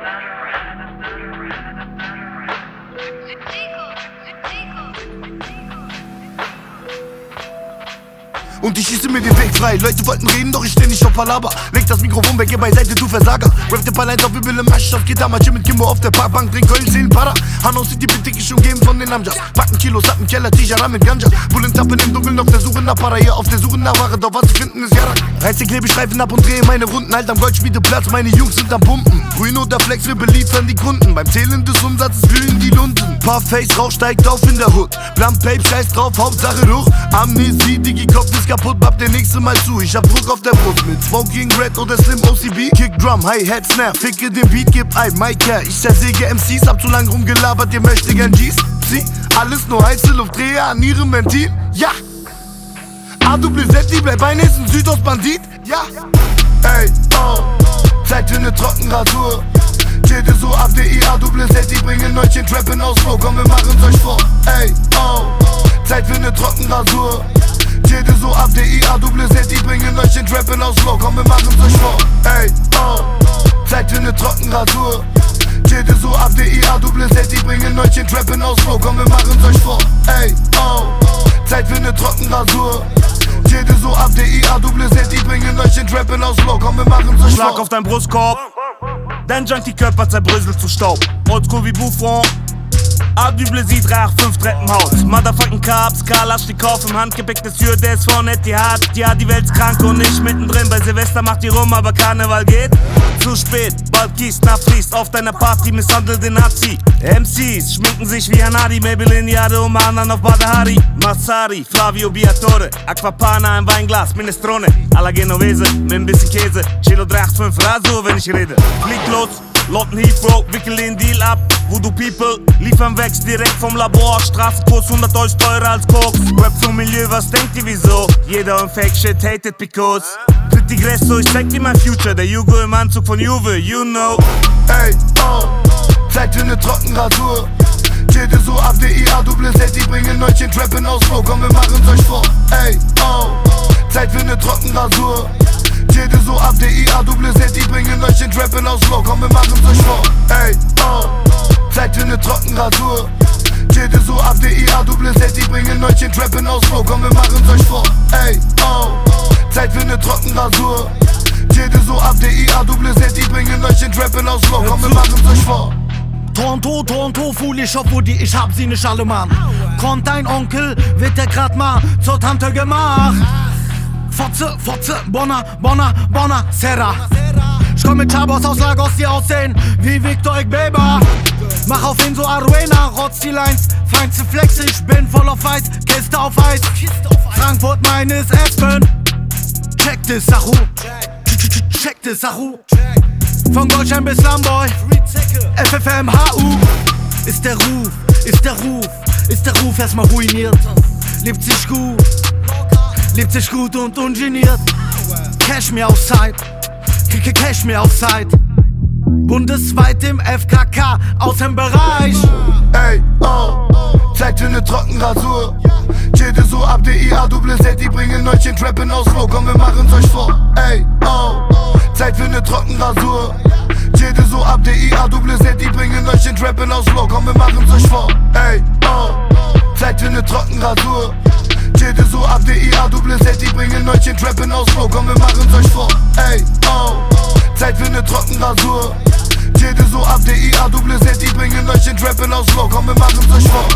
Und ich schieße mir den Weg frei. Leute wollten reden, doch ich steh nicht auf Palaber. Leg das Mikrofon weg, geh beiseite, du Versager. Rap den Ball eins auf, wir will im Masch auf Gitarre. Chill mit Kimbo auf der Parkbank, trink Köln, 10 Para. Hanau City, bitte ich schon geben von den Amjas. Backen Kilos ab im Keller, Tijara mit Ganja. Bullen tappen im Dunkeln auf der Suche nach Para. Hier auf der Suche nach Ware, doch was sie finden ist Jara. Reiß den Klebestreifen ab und drehe meine Runden. Halt am Goldschmiedeplatz, meine Jungs sind am Pumpen. Grün oder Flex, wir beliefern die Kunden. Beim Zählen des Umsatzes blühen die Lunden. Parface, Rauch steigt auf in der Hood. Blunt Pape, scheiß drauf, Hauptsache durch. Amnesie, Digi, Kopf ist kaputt, bab der nächste Mal zu. Ich hab Druck auf der Brust mit Smoking Red oder Slim OCB. Kick Drum, Hi-Hat, Snare, ficke den Beat, gib ein Mike her. Ich zersäge MCs, hab zu lang rumgelabert, ihr möchtet gern G's. Sie, alles nur heiße Luftdreher an ihrem Ventil, ja. A-Double-Z, bleib ein nächsten Südostbandit, ja. Ey, oh, Zeit für ne Trockenrasur. Jede so ab, A-Double-Z, die bringen euch den Trap in Ausflug. Komm, wir machen's euch vor, ey, oh, Zeit für ne Trockenrasur. Jede so ab, A-Double-Z, die bringen euch den Trap in Ausflug. Komm, wir machen's euch vor, ey, oh, Zeit für ne Trockenrasur. Jede so ab, A-Double-Z, die bringen euch den Trap in Ausflug. Komm, wir machen's euch vor, ey, oh, Zeit für ne Trockenrasur. Jede so ab, A-Double-Z, die bringen euch den Trap in Ausflug. Komm, wir machen's euch vor. Schlag auf dein Brustkorb, dein Junkie-Körper zerbröselt zu Staub. Oldschool wie Buffon, A-Double-Z, 385 Treppenhaus. Motherfucking Carbs, Kalaschnikow im Handgepäck des Jürdes von Etihad. Ja, die Welt ist krank und ich mittendrin. Bei Silvester macht die rum, aber Karneval geht zu spät. Bald gießt, nach fließt auf deiner Party, misshandelt den Nazi. MCs schminken sich wie Hanadi, Maybelline, Jade und anderen auf Badahari. Mazzari, Flavio Biatore, Aquapana im Weinglas, Minestrone, alla Genovese, mit ein bisschen Käse. Chilo 385 Rasur, wenn ich rede. Flieg los, Lotten Heathrow, wickel den Deal ab. Voodoo People, liefern wächst direkt vom Labor. Straßenkurs 100 € teurer als Koks. Rap zum Milieu, was denkt ihr wieso? Jeder im Fake Shit hated because. Tritt die Gresso, ich zeig dir mein Future. Der Jugo im Anzug von Juve, you know. Ey, oh, Zeit für ne Trockenrasur. Jede so ab, A-Double-Z, die bringen euch den Trap in Ausflug. Komm, wir machen's euch vor, ey, oh, Zeit für ne Trockenrasur. Jede so ab, A-Double-Z, die bringen euch den Trap in Ausflug. Komm, wir machen's euch vor, ey, oh, Zeit für ne Trockenrasur. Jede so ab, A-Double-Z, die bringen euch den Trap in Ausflug. Komm, wir machen's euch vor, ey, oh, Zeit für ne Trockenrasur. Jede so ab, A-Double-Z, die bringen euch den Trap in Ausflug. Komm, wir machen's euch vor. Tonto, foolish auf Woody, ich hab sie nicht alle, Mann. Kommt dein Onkel, wird der grad mal zur Tante gemacht. Fotze, Bonner, Serra. Ich komm mit Chabos aus Lagos, die aussehen wie Victor Egbeber. Mach auf ihn so Aruena, rotz die Lines, feinste Flex, ich bin voll auf Eis, Kiste auf Eis. Frankfurt meines Aspen. Check this, Sachu. Von Goldschein bis Lamboy, FFMHU. Ist der Ruf erstmal ruiniert. Lebt sich gut und ungeniert. Cash mir auf Zeit, bundesweit im FKK, aus dem Bereich. Ey, oh, Zeit für ne Trockenrasur. Jede so ab, A-Double-Z, die bringen euch den Trap in Ausflug. Komm, wir machen's euch vor, ey, oh, Zeit für ne Trockenrasur. Jede so ab, A-Double-Z, die bringen euch den Trap in Ausflug. Komm, wir machen's euch vor, ey, oh, Zeit für ne Trockenrasur. Jede so ab, A-Double-Z, die bringen euch den Trap in Ausflug. Komm, wir machen's euch vor, ey, oh, Zeit für ne Trockenrasur. Jede so ab, A-Double-Z, die bringen euch den Trap in Ausflug. Komm, wir machen's euch vor.